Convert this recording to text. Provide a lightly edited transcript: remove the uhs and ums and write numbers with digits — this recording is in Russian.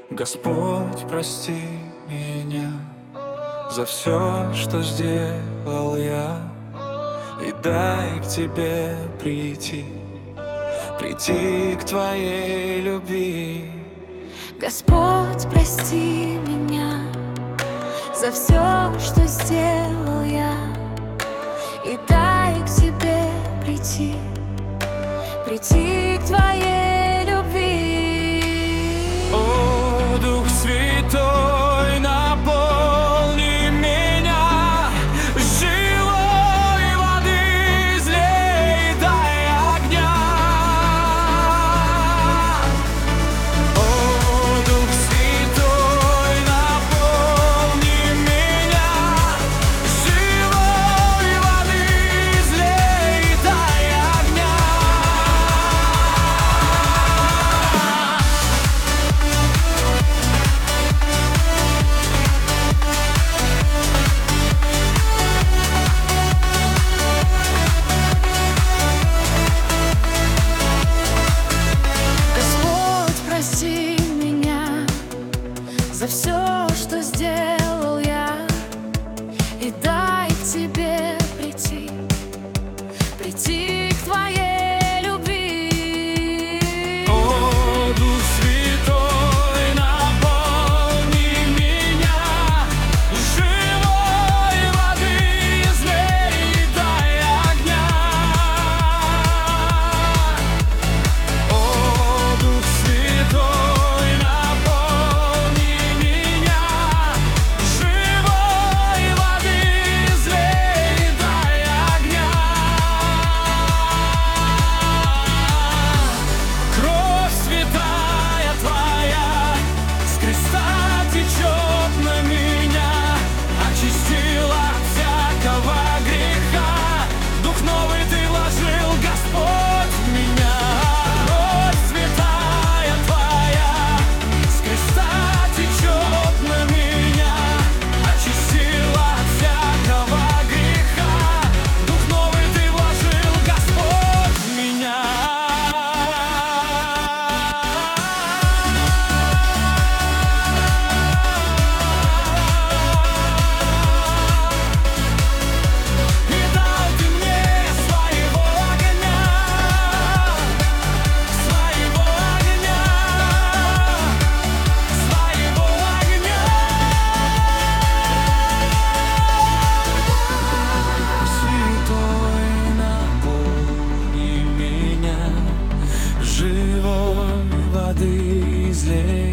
Господь, прости меня за все, что сделал я, и дай к Тебе прийти к Твоей любви. Господь, прости меня за все, что сделал я, и дай к Тебе прийти к Твоей любви. О, Дух Святой, наполни меня живой воды, излей, дай огня. О, Дух Святой, наполни меня живой воды, излей, дай огня. Прости меня за все, что сделал я, и дай к Тебе прийти к Твоей любви. О, Дух Святой, наполни меня живой воды, излей, дай огня. О, Дух Святой, наполни меня живой воды, излей, дай огня. Кровь святая Твоя с креста течет на меня, очистила от всякого греха. Дух новый Ты вложил, Господь, в меня. Кровь святая Твоя с креста течет на меня, очистила от всякого греха. Дух новый Ты вложил, Господь, в меня. И дал Ты мне своего огня, своего огня, своего огня. Святой, наполни меня живой воды, излей.